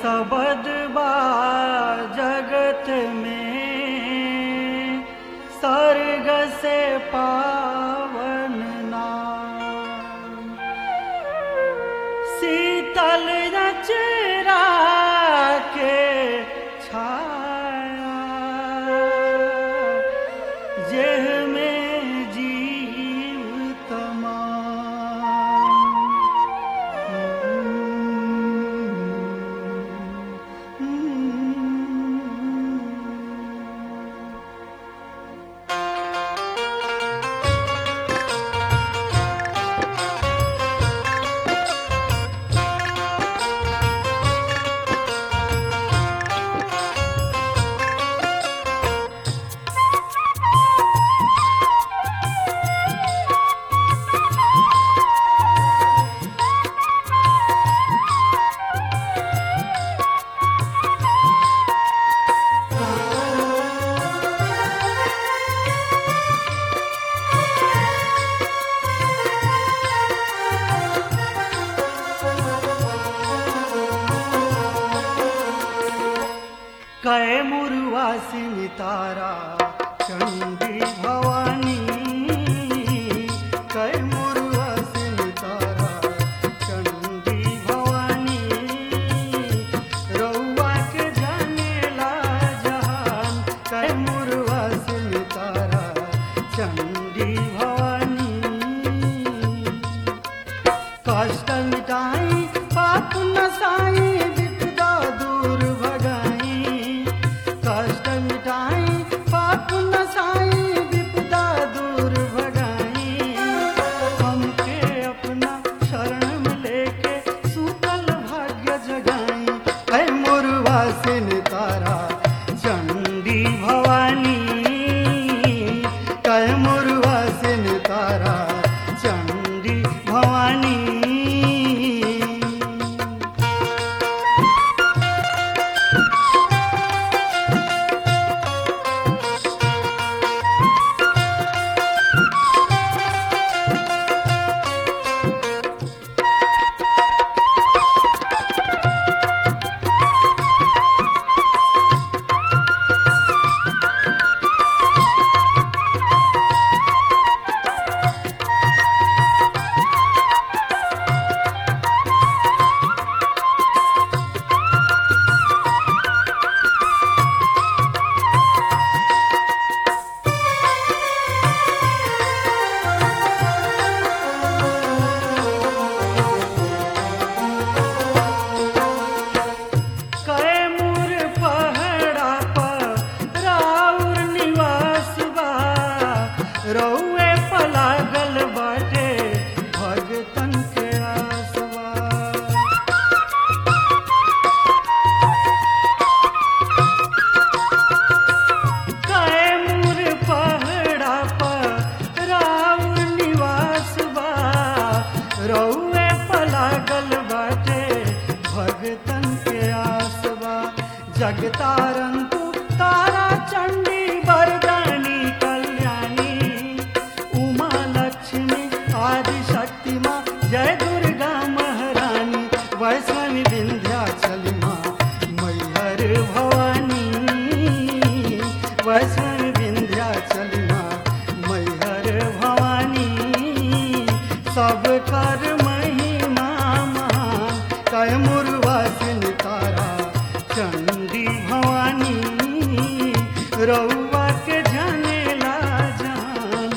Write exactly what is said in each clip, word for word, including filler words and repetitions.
सबद बा जगत में स्वर्ग से पावन नाम। शीतल रचरा के छाया जेह में जीव तमाम। कैमुरवासिनी तारा चंडी भवानी। कैमुरवासिनी तारा चंडी भवानी। रउआ के जानेला जहान। कैमुरवासिनी तारा चंडी भवानी। कष्ट मिटाई पाप नसाई विपदा दूर भगाई। कष्ट मिटाई पाप नसाई विपदा दूर भगाई। हमके अपना शरण में लेके सूतल भाग्य जगाई। कैमुरवासिनी तारा चंडी भवानी। कैमुरवासिनी तारा चंडी भवानी। रउए पलागल बाटे भगतन के आसवा। कैमूर पहाड़ा पर राउर निवास बा। रउए पलागल बाटे भगतन के आसवा। जगतारन तू तारा चंडी वरदानी कल्याणी। उमा लक्ष्मी आदि शक्ति माँ जय दुर्गा महारानी। वैष्णवी विंध्याचली माँ मैहर भवानी। वैष्णवी विंध्याचली माँ मैहर भवानी। सब कर महिमा महान। कैमुरवासिनी तारा चंडी भवानी। रउआ के जानेला जहान।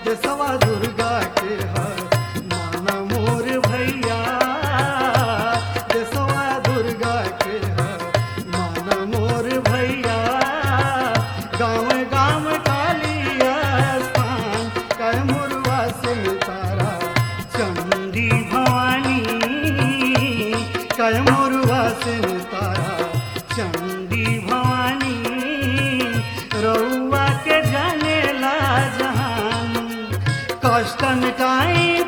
देशवा दुर्गा के हर माना मोर भैया देशवा दुर्गा के हर माना मोर भैया गाँव गाँव काली स्थान कैमुरवा सिंह तारा चंडी भवानी कैमुरवा सिंह तारा चंडी भवानी रउआ के जाने ला जहान कष्ट मिटाई